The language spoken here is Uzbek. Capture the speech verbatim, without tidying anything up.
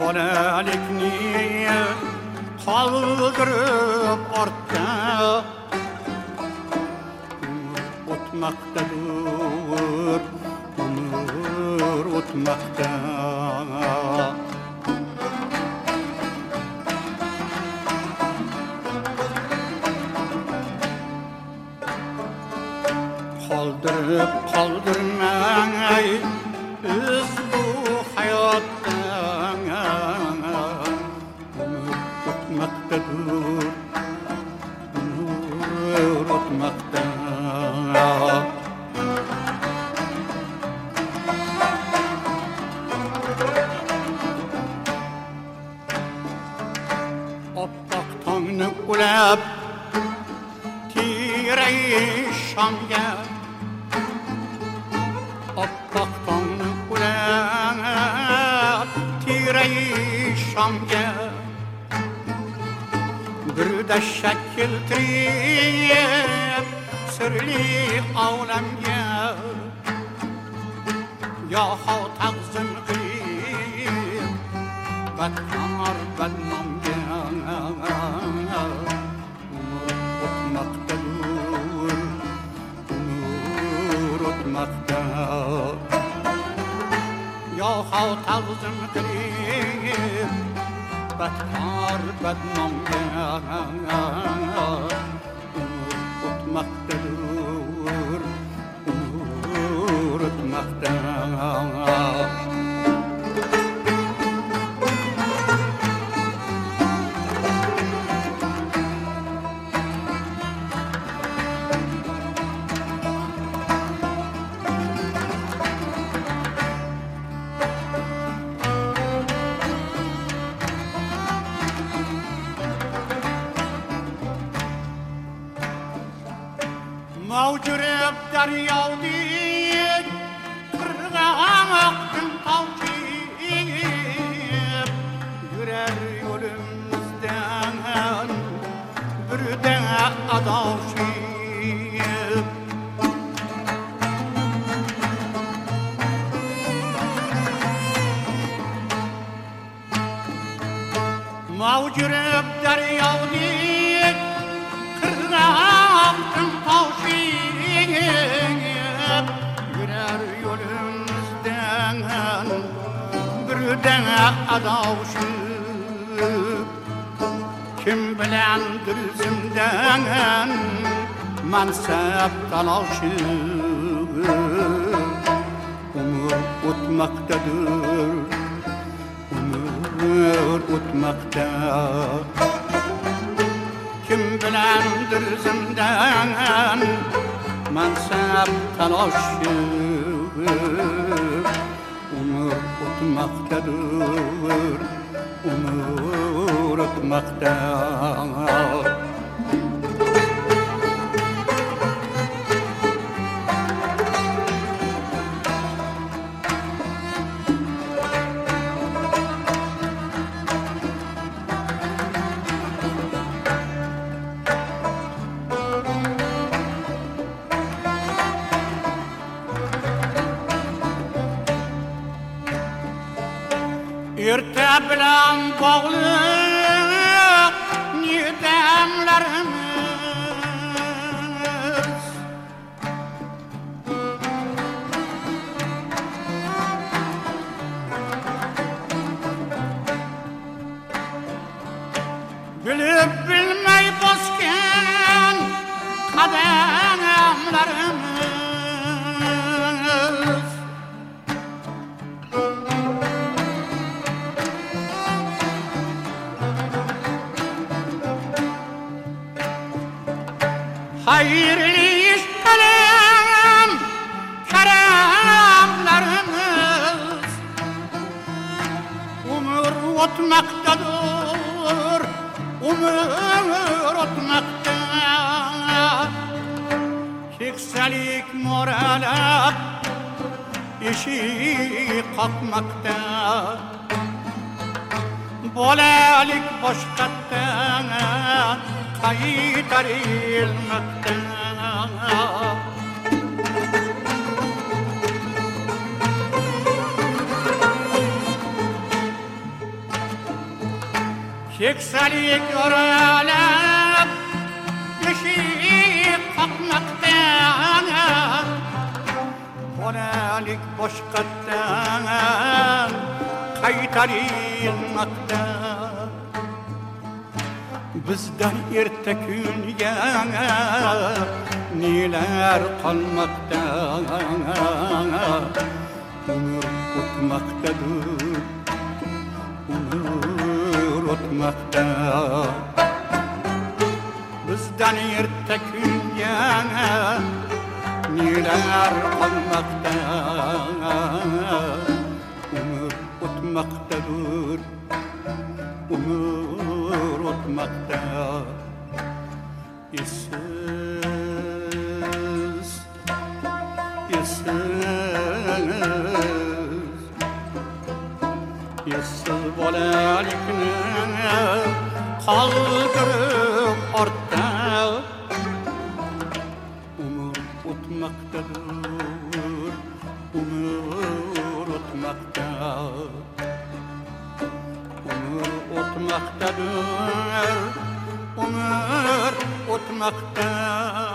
bolalikni qoldirib ortda o'tmoqdadir, umr o'tmoqda. Qoldirib qoldirmay iz bu hayotdan, umr o'tmoqdadir, umr o'tmoqda. Oppoq tongni ulab tiray shamga, oppoq tongni ulab tiray shamga, birda shakil keltirib sirli olamga, yo'q taqsim qilib badkor badnomga. Umr o'tmoqdadir, umr o'tmoqda. Yo'q taqsim qilib badkor badnomga. O'tmoqdadir, umr o'tmoqda. Mavjurib daryodek qirg'oqdan tavchib, yurar yo'limizdan birda adashib. Mavjurib daryodek qirg'oqdan tavchib, yurar yo'limizdan birda adashib. Kim bilandir zimdan mansab talashib, umr o'tmoqdadir, umr o'tmoqda. Kim bilandir zimdan mansab talashib, umr o'tmoqdadir, umr o'tmoqda. Erta bilan bog'liq nedamlarimiz, bilib bilmay bosgan qadamlarimiz. Hayırlı işlerim, keremlerimiz, umur o'tmoqdadir, umur o'tmoqda. Keksalik moralab eshik qoqmoqda, bolalik boshqatdan qaytarilmoqda. Keksalik örelep Beşik kalkmaktan Bolelik boşkattan Kaytarilmaktan Bizden erta kunga neler kalmakta Ömür o'tmaktadir Ömür o'tmakta Bizden erta kunga neler kalmakta Ömür o'tmaktadir Ömür o'tmakta Essiz, essiz Essiz bolalikni qoldirib ortda Ömür o'tmaktadir Ömür o'tmakta Ömür o'tmaktadir Ömür o'tmakta